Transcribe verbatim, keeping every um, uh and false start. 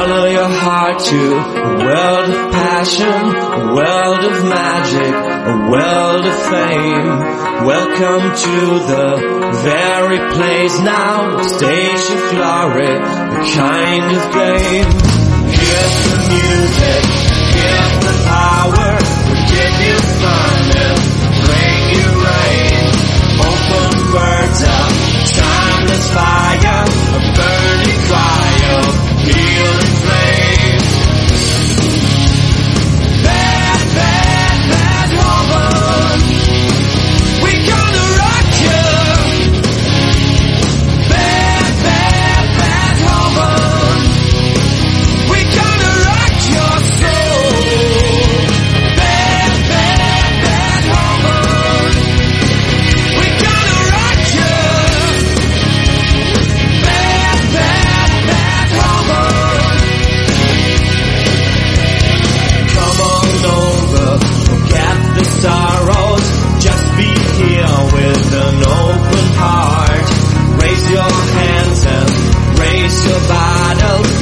Follow your heart to a world of passion, a world of magic, a world of fame. Welcome to the very place now, a stage of glory, a kind of game. Here's the music, here's the power, we'll give you fun and bring you rain. Open words up, timeless fire, a burning fire, healing flame. Bad, bad, bad woman, we gonna rock you. Bad, bad, bad woman, we gonna rock your soul. Bad, bad, bad woman, we gonna rock you. Bad, bad, bad woman, come on over, forget the sorrows, just be here with an open heart. Raise your hands and raise your bottle.